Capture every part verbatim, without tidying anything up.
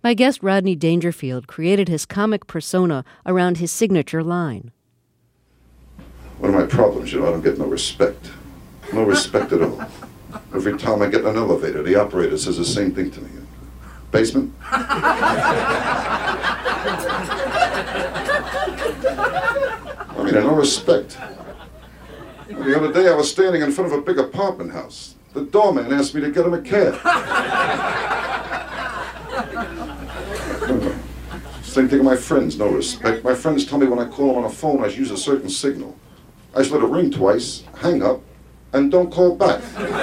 My guest Rodney Dangerfield created his comic persona around his signature line. One of my problems, you know, I don't get no respect. No respect at all. Every time I get in an elevator, the operator says the same thing to me. Basement? I mean, no respect. The other day I was standing in front of a big apartment house. The doorman asked me to get him a cab. Same thing with my friends, no respect. My friends tell me when I call them on a phone, I use a certain signal. I just let it ring twice, hang up, and don't call back.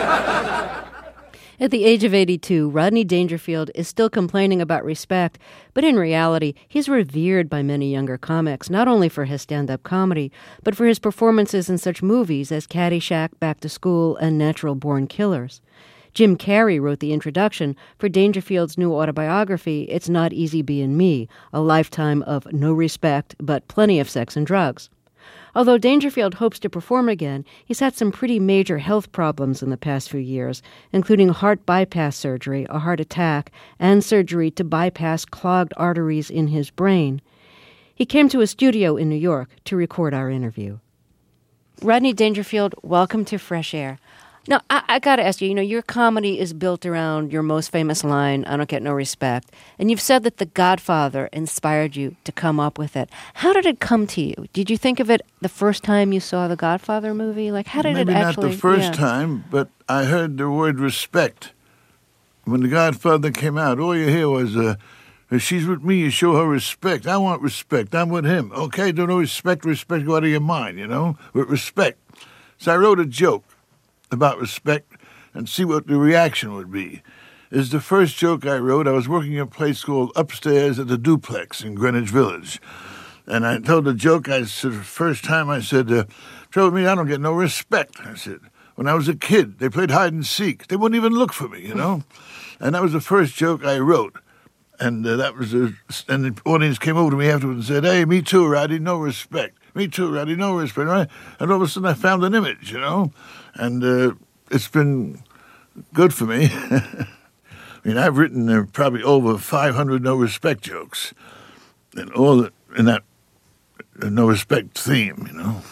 At the age of eighty-two, Rodney Dangerfield is still complaining about respect, but in reality, he's revered by many younger comics, not only for his stand-up comedy, but for his performances in such movies as Caddyshack, Back to School, and Natural Born Killers. Jim Carrey wrote the introduction for Dangerfield's new autobiography, It's Not Easy Being Me, a lifetime of no respect, but plenty of sex and drugs. Although Dangerfield hopes to perform again, he's had some pretty major health problems in the past few years, including heart bypass surgery, a heart attack, and surgery to bypass clogged arteries in his brain. He came to a studio in New York to record our interview. Rodney Dangerfield, welcome to Fresh Air. Now, I, I got to ask you, you know, your comedy is built around your most famous line, I don't get no respect. And you've said that The Godfather inspired you to come up with it. How did it come to you? Did you think of it the first time you saw the Godfather movie? Like, how did Maybe it actually... Maybe not the first yeah. time, but I heard the word respect. When The Godfather came out, all you hear was, uh, if she's with me, you show her respect. I want respect. I'm with him. Okay, don't know respect, respect, go out of your mind, you know, with respect. So I wrote a joke about respect and see what the reaction would be. It's the first joke I wrote. I was working in a place called Upstairs at the Duplex in Greenwich Village. And I told the joke, I said, the first time I said, uh, trouble with me, I don't get no respect. I said, when I was a kid, they played hide and seek. They wouldn't even look for me, you know? And that was the first joke I wrote. And uh, that was, a, and the audience came over to me afterwards and said, hey, me too, Roddy, no respect. Me too, Roddy, no respect, right? And all of a sudden I found an image, you know? And uh, it's been good for me. I mean, I've written uh, probably over five hundred no respect jokes, and all in that uh, no respect theme, you know.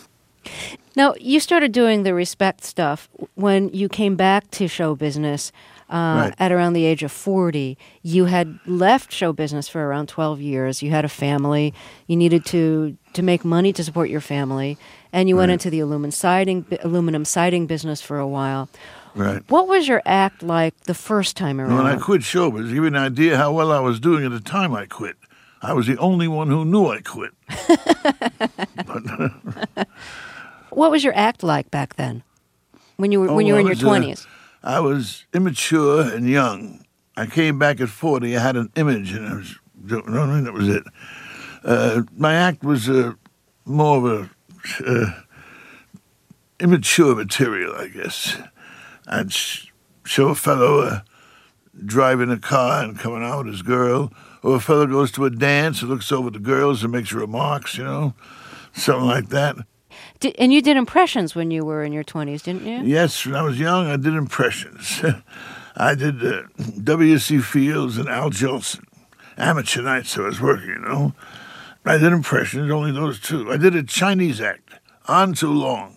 Now, you started doing the respect stuff when you came back to show business uh, right. at around the age of forty. You had left show business for around twelve years. You had a family. You needed to, to make money to support your family. And you went right. into the aluminum siding, aluminum siding business for a while. Right. What was your act like the first time around? When I quit show business, to give you an idea how well I was doing at the time I quit, I was the only one who knew I quit. but, what was your act like back then, when you were oh, when you were I in your was, uh, twenties? I was immature and young. I came back at forty. I had an image, and I was no, that was it. Uh, my act was uh, more of a uh, immature material, I guess. I'd sh- show a fellow uh, driving a car and coming out with his girl, or a fellow goes to a dance and looks over the girls and makes remarks, you know, something like that. Did, and you did impressions when you were in your twenties, didn't you? Yes, when I was young, I did impressions. I did uh, W C Fields and Al Jolson. Amateur nights I was working, you know. I did impressions, only those two. I did a Chinese act, On Too Long.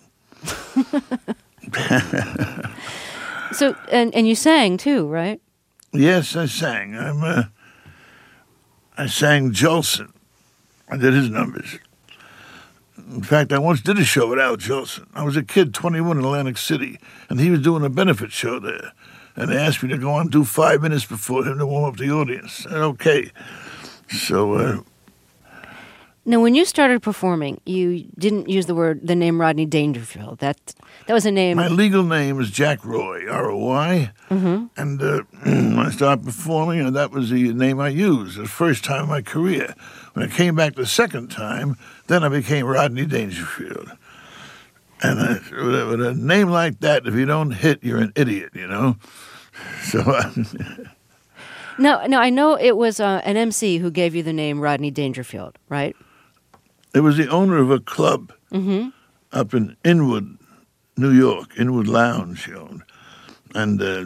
So, and, and you sang too, right? Yes, I sang. I'm. Uh, I sang Jolson. I did his numbers. In fact, I once did a show with Al Jolson. I was a kid, twenty-one, in Atlantic City, and he was doing a benefit show there. And they asked me to go on and do five minutes before him to warm up the audience. I said, okay. So, uh, now, when you started performing, you didn't use the word, the name Rodney Dangerfield. That that was a name. my legal name is Jack Roy, R O Y. Mm-hmm. And uh, when I started performing, uh, that was the name I used the first time in my career. When I came back the second time, then I became Rodney Dangerfield. And uh, with, a, with a name like that, if you don't hit, you're an idiot, you know? So... Uh, No, no, I know it was uh, an M C who gave you the name Rodney Dangerfield, right? It was the owner of a club Mm-hmm. up in Inwood, New York, Inwood Lounge, he owned. And uh,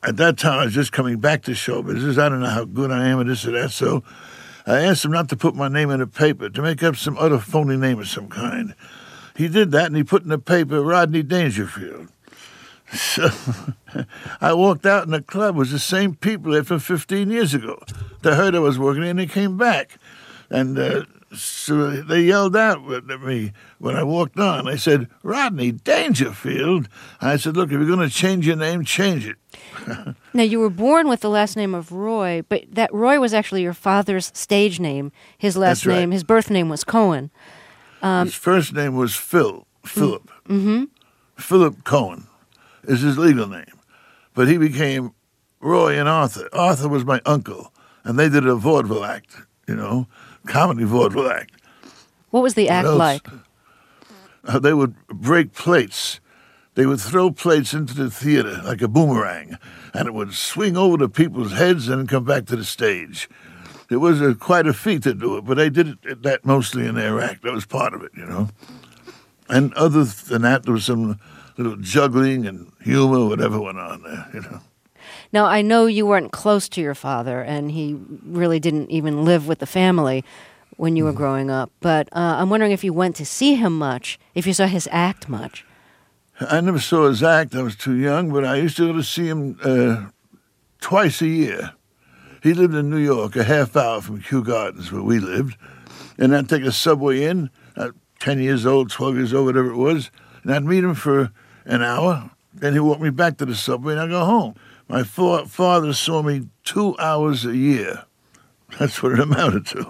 at that time, I was just coming back to show business. I don't know how good I am at this or that, so I asked him not to put my name in the paper, to make up some other phony name of some kind. He did that, and he put in the paper Rodney Dangerfield. So I walked out, and the club was the same people there from fifteen years ago. They heard I was working, and they came back. And uh, so they yelled out at me when I walked on. They said, Rodney Dangerfield? I said, look, if you're going to change your name, change it. Now, you were born with the last name of Roy, but that Roy was actually your father's stage name. His last That's right. name, his birth name was Cohen. Um, his first name was Phil, Philip. Mm-hmm. Philip Cohen is his legal name. But he became Roy and Arthur. Arthur was my uncle, and they did a vaudeville act, you know, comedy vaudeville act. What was the act else? like? Uh, they would break plates. They would throw plates into the theater like a boomerang, and it would swing over to people's heads and come back to the stage. It was a, quite a feat to do it, but they did it, that mostly in their act. That was part of it, you know. And other than that, there was some little juggling and humor, whatever went on there, you know. Now, I know you weren't close to your father, and he really didn't even live with the family when you were growing up, but uh, I'm wondering if you went to see him much, if you saw his act much. I never saw his act. I was too young, but I used to go to see him uh, twice a year. He lived in New York, a half hour from Kew Gardens, where we lived, and I'd take a subway in, uh, ten years old, twelve years old, whatever it was, and I'd meet him for an hour, then he'd walk me back to the subway, and I'd go home. My fa- father saw me two hours a year. That's what it amounted to.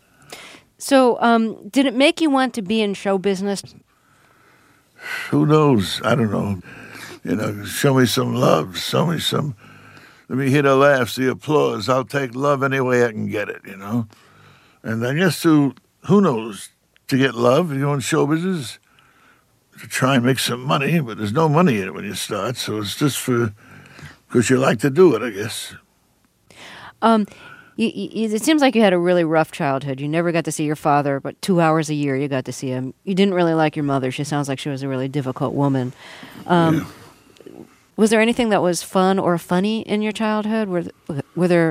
So, um, did it make you want to be in show business? Who knows? I don't know. You know, show me some love. Show me some... Let me hear the laughs, the applause. I'll take love any way I can get it, you know? And I guess to... Who knows? To get love, you go in show business, to try and make some money, but there's no money in it when you start, so it's just for... Because you like to do it, I guess. Um... You, you, it seems like you had a really rough childhood. You never got to see your father, but two hours a year you got to see him. You didn't really like your mother. She sounds like she was a really difficult woman. Um, yeah. Was there anything that was fun or funny in your childhood? Were, were there...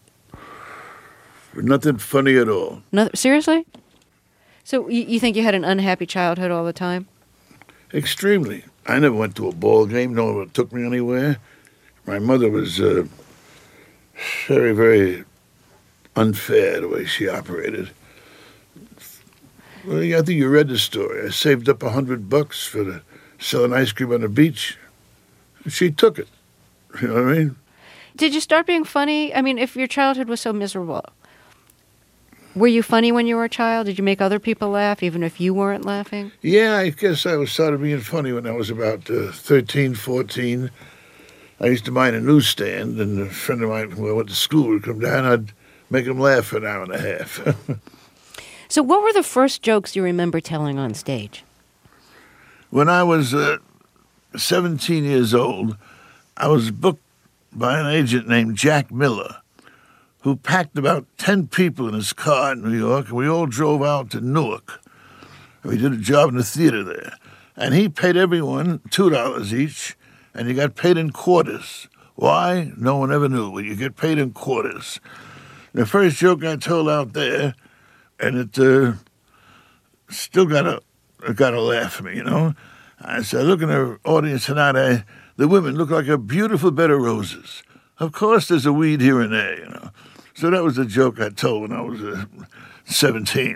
Nothing funny at all. No, seriously? So you, you think you had an unhappy childhood all the time? Extremely. I never went to a ball game. No one took me anywhere. My mother was uh, very, very... unfair the way she operated. Well, I think you read the story. I saved up a hundred bucks for the, selling ice cream on the beach. She took it. You know what I mean? Did you start being funny? I mean, if your childhood was so miserable, were you funny when you were a child? Did you make other people laugh, even if you weren't laughing? Yeah, I guess I was started being funny when I was about uh, thirteen, fourteen. I used to mind a newsstand, and a friend of mine who I went to school would come down, I'd make him laugh for an hour and a half. So what were the first jokes you remember telling on stage? When I was uh, seventeen years old, I was booked by an agent named Jack Miller, who packed about ten people in his car in New York, and we all drove out to Newark. We did a job in the theater there. And he paid everyone two dollars each, and you got paid in quarters. Why? No one ever knew, but you get paid in quarters. The first joke I told out there, and it uh, still got a got a laugh for me, you know. I said, look in the audience tonight, I, the women look like a beautiful bed of roses. Of course, there's a weed here and there, you know. So that was the joke I told when I was uh, seventeen.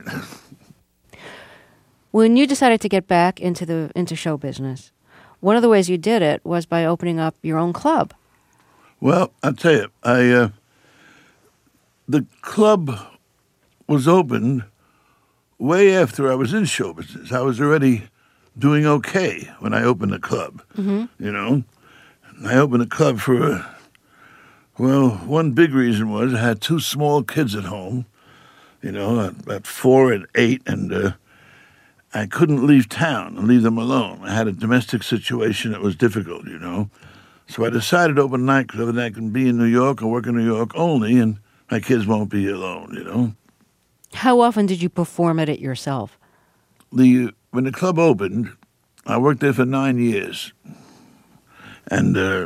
When you decided to get back into the into show business, one of the ways you did it was by opening up your own club. Well, I'll tell you, I uh, the club was opened way after I was in show business. I was already doing okay when I opened the club, mm-hmm. you know. I opened the club for, uh, well, one big reason was I had two small kids at home, you know, about four and eight, and uh, I couldn't leave town and leave them alone. I had a domestic situation that was difficult, you know. So I decided to open a nightclub and I can be in New York or work in New York only, and my kids won't be alone, you know. How often did you perform at it yourself? The when the club opened, I worked there for nine years. And uh,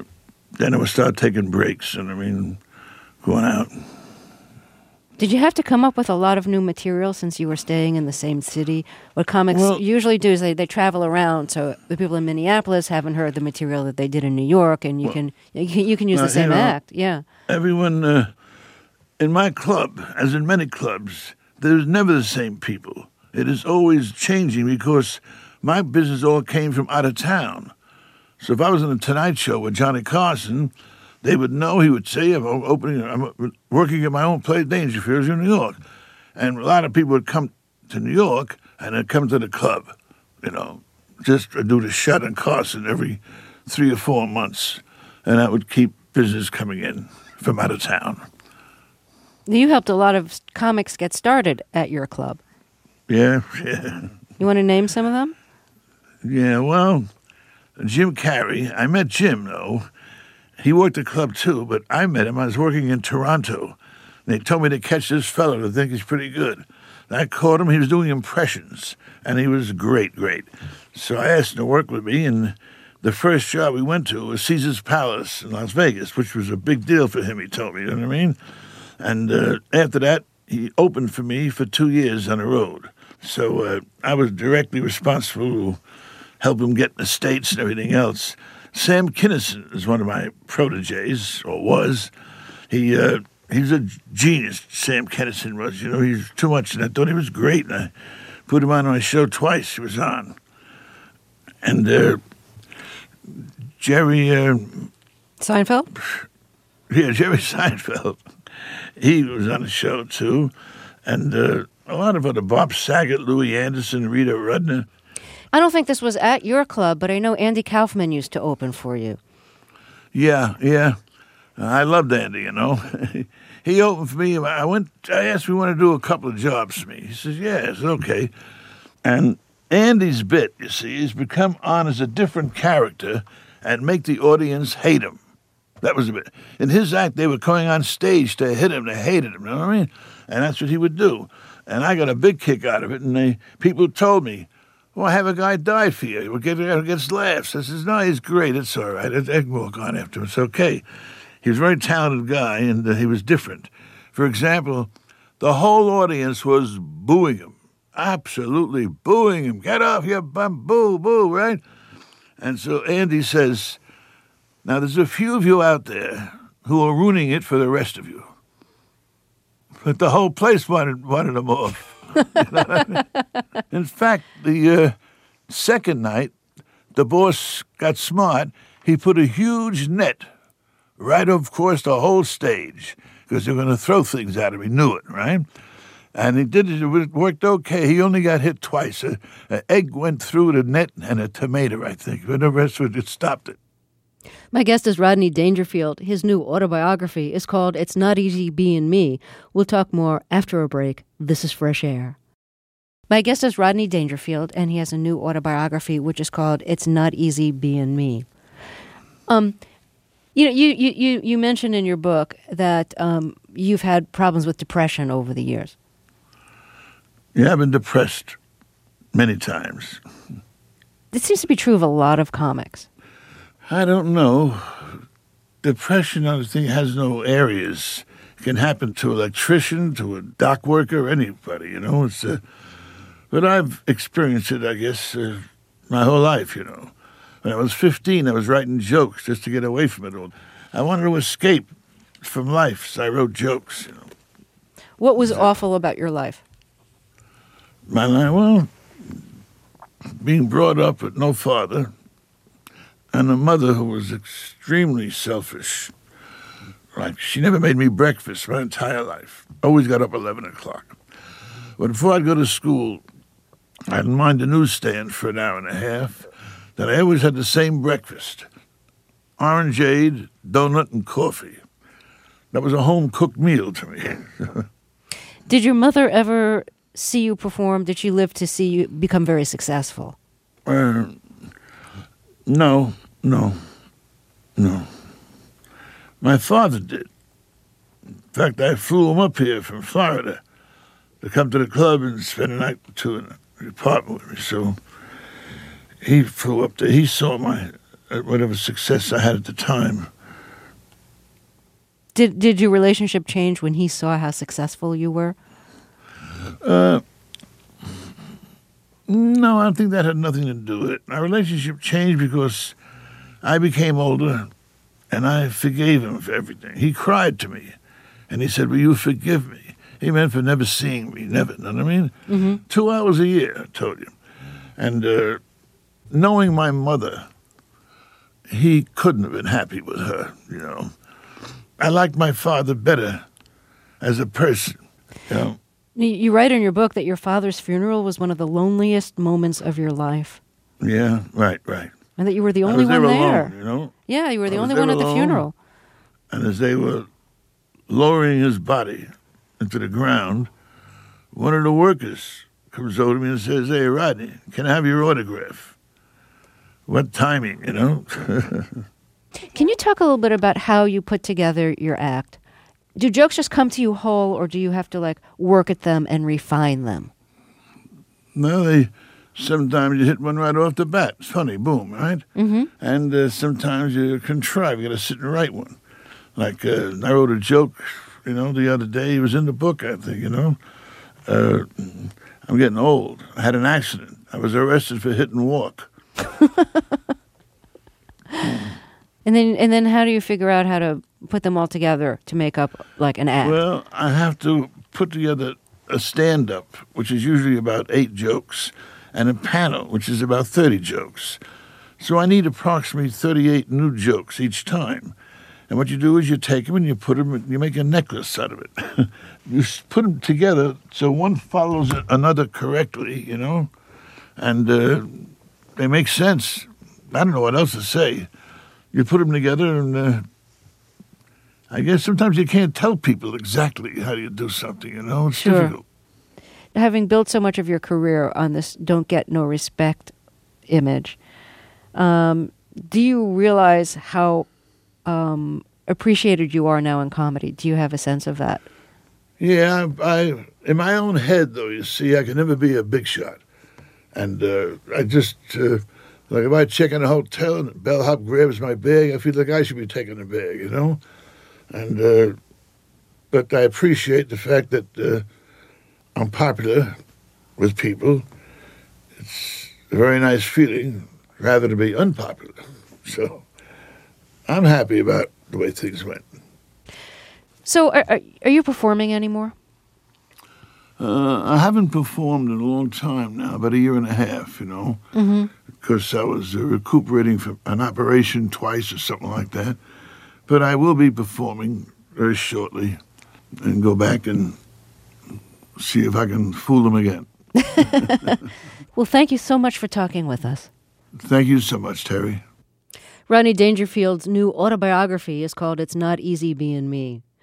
then I would start taking breaks, and I mean, going out. Did you have to come up with a lot of new material since you were staying in the same city? What comics Well, usually do is they, they travel around, so the people in Minneapolis haven't heard the material that they did in New York, and you well, can you can, you can use now, the same you know, act. Yeah. Everyone uh, in my club, as in many clubs, there's never the same people. It is always changing because my business all came from out of town. So if I was on the Tonight Show with Johnny Carson, they would know. He would say, I'm opening, I'm working at my own place, Dangerfield, in New York. And a lot of people would come to New York and they'd come to the club, you know, just to do the shut on Carson every three or four months. And that would keep business coming in from out of town. You helped a lot of comics get started at your club. Yeah, yeah. You want to name some of them? Yeah, well, Jim Carrey. I met Jim, though. He worked the club, too, but I met him. I was working in Toronto. They told me to catch this fellow to think he's pretty good. I caught him. He was doing impressions, and he was great, great. So I asked him to work with me, and the first job we went to was Caesar's Palace in Las Vegas, which was a big deal for him, he told me, you know what I mean? And uh, after that, he opened for me for two years on the road. So uh, I was directly responsible to help him get in the States and everything else. Sam Kinison is one of my proteges, or was. He uh, he was a genius, Sam Kinison was. You know, he was too much, and I thought he was great. And I put him on my show twice. He was on. And uh, Jerry... Uh, Seinfeld? Yeah, Jerry Seinfeld. He was on the show, too. And uh, a lot of other, Bob Saget, Louis Anderson, Rita Rudner. I don't think this was at your club, but I know Andy Kaufman used to open for you. Yeah, yeah. I loved Andy, you know. He opened for me. I went. I asked if he wanted to do a couple of jobs for me. He says, yeah, it's okay. And Andy's bit, you see, has become on as a different character and make the audience hate him. That was a bit. In his act, they were going on stage to hit him. They hated him, you know what I mean? And that's what he would do. And I got a big kick out of it. And they, people told me, well, have a guy die for you. We'll get, gets laughs. I says, no, he's great. It's all right. I can walk on after him. It's okay. He was a very talented guy, and uh, he was different. For example, the whole audience was booing him, absolutely booing him. Get off your bum, boo, boo, right? And so Andy says, now there's a few of you out there who are ruining it for the rest of you. But the whole place wanted, wanted him off. You know what I mean? In fact, the uh, second night, the boss got smart. He put a huge net right across the whole stage because they were going to throw things at him. He knew it, right? And he did it. It worked okay. He only got hit twice. An egg went through the net and a tomato, I think. But the rest of it, it stopped it. My guest is Rodney Dangerfield. His new autobiography is called It's Not Easy Being Me. We'll talk more after a break. This is Fresh Air. My guest is Rodney Dangerfield, and he has a new autobiography, which is called It's Not Easy Being Me. Um, you know, you, you, you, you mentioned in your book that um, you've had problems with depression over the years. Yeah, I've been depressed many times. This seems to be true of a lot of comics. I don't know. Depression, I think, has no areas. It can happen to an electrician, to a dock worker, anybody, you know. It's uh, But I've experienced it, I guess, uh, my whole life, you know. When I was fifteen, I was writing jokes just to get away from it all. I wanted to escape from life, so I wrote jokes, you know. What was awful about your life? My life, well, being brought up with no father, and a mother who was extremely selfish. Like, she never made me breakfast my entire life. Always got up eleven o'clock. But before I'd go to school, I'd mind the newsstand for an hour and a half. Then I always had the same breakfast. Orangeade, donut, and coffee. That was a home-cooked meal to me. Did your mother ever see you perform? Did she live to see you become very successful? Uh, no, no, no. My father did. In fact, I flew him up here from Florida to come to the club and spend a night or two in the apartment with me. So he flew up there. He saw my uh, whatever success I had at the time. Did did your relationship change when he saw how successful you were? Uh, no, I think that had nothing to do with it. Our relationship changed because I became older, and I forgave him for everything. He cried to me, and he said, "Will you forgive me?" He meant for never seeing me, never, you know what I mean? Mm-hmm. Two hours a year, I told you. And uh, knowing my mother, he couldn't have been happy with her, you know. I liked my father better as a person, you know. You write in your book that your father's funeral was one of the loneliest moments of your life. Yeah, right, right. And that you were the only one there. there. Alone, you know? Yeah, you were the I only one at the alone, funeral. And as they were lowering his body into the ground, one of the workers comes over to me and says, "Hey, Rodney, can I have your autograph?" What timing, you know? Can you talk a little bit about how you put together your act? Do jokes just come to you whole, or do you have to, like, work at them and refine them? No, they sometimes you hit one right off the bat. It's funny, boom, right? Mm-hmm. And uh, sometimes you contrive. You got to sit and write one. Like uh, I wrote a joke, you know, the other day. It was in the book, I think, you know. Uh, I'm getting old. I had an accident. I was arrested for hit and walk. And then, and then, how do you figure out how to put them all together to make up like an act? Well, I have to put together a stand-up, which is usually about eight jokes, and a panel, which is about thirty jokes. So I need approximately thirty-eight new jokes each time. And what you do is you take them and you put them, you make a necklace out of it. You put them together so one follows another correctly, you know, and uh, they make sense. I don't know what else to say. You put them together, and uh, I guess sometimes you can't tell people exactly how you do something, you know? It's Sure. difficult. Having built so much of your career on this "don't get no respect" image, um, do you realize how um, appreciated you are now in comedy? Do you have a sense of that? Yeah, I, in my own head, though, you see, I can never be a big shot. And uh, I just... Uh, Like if I check in a hotel and the bellhop grabs my bag, I feel like I should be taking the bag, you know? And, uh, but I appreciate the fact that uh, I'm popular with people. It's a very nice feeling, rather to be unpopular. So I'm happy about the way things went. So are, are, are you performing anymore? Uh, I haven't performed in a long time now, about a year and a half, you know, Mm-hmm. because I was uh, recuperating from an operation twice or something like that. But I will be performing very shortly and go back and see if I can fool them again. Well, thank you so much for talking with us. Thank you so much, Terry. Rodney Dangerfield's new autobiography is called It's Not Easy Being Me.